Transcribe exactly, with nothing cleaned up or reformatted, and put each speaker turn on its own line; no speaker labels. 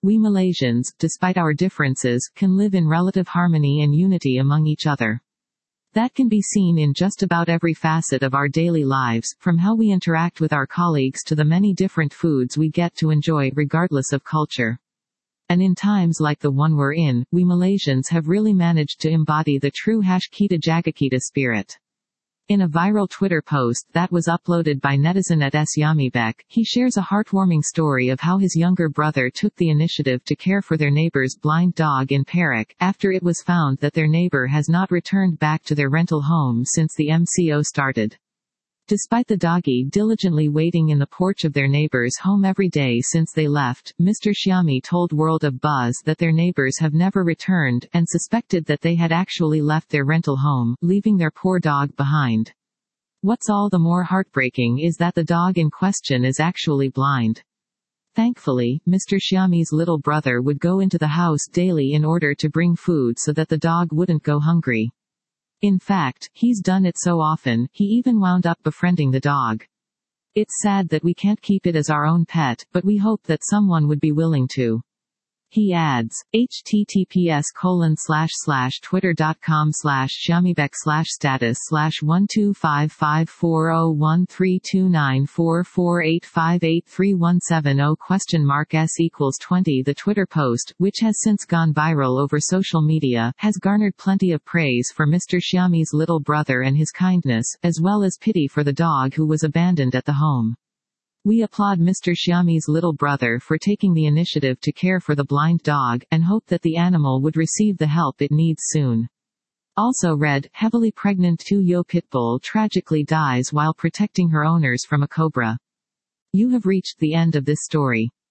We Malaysians, despite our differences, can live in relative harmony and unity among each other. That can be seen in just about every facet of our daily lives, from how we interact with our colleagues to the many different foods we get to enjoy regardless of culture. And in times like the one we're in, we Malaysians have really managed to embody the true hash Kita Jagakita spirit. In a viral Twitter post that was uploaded by netizen at Syamibek, he shares a heartwarming story of how his younger brother took the initiative to care for their neighbor's blind dog in Perak, after it was found that their neighbor has not returned back to their rental home since the M C O started. Despite the doggy diligently waiting in the porch of their neighbor's home every day since they left, Mister Syami told World of Buzz that their neighbors have never returned, and suspected that they had actually left their rental home, leaving their poor dog behind. What's all the more heartbreaking is that the dog in question is actually blind. Thankfully, Mister Syami's little brother would go into the house daily in order to bring food so that the dog wouldn't go hungry. In fact, he's done it so often, he even wound up befriending the dog. It's sad that we can't keep it as our own pet, but we hope that someone would be willing to. He adds, https colon slash slash twitter.com slash Syamibek slash status slash one two five five four zero one three two nine four four eight five eight three one seven zero question mark s equals twenty. The Twitter post, which has since gone viral over social media, has garnered plenty of praise for Mister Syami's little brother and his kindness, as well as pity for the dog who was abandoned at the home. We applaud Mister Syami's little brother for taking the initiative to care for the blind dog, and hope that the animal would receive the help it needs soon. Also read, heavily pregnant two-year pit bull tragically dies while protecting her owners from a cobra. You have reached the end of this story.